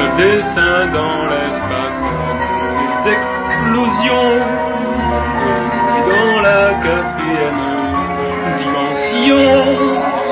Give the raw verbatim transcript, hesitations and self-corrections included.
un dessin dans l'espace, des explosions de nuit dans la quatrième dimension.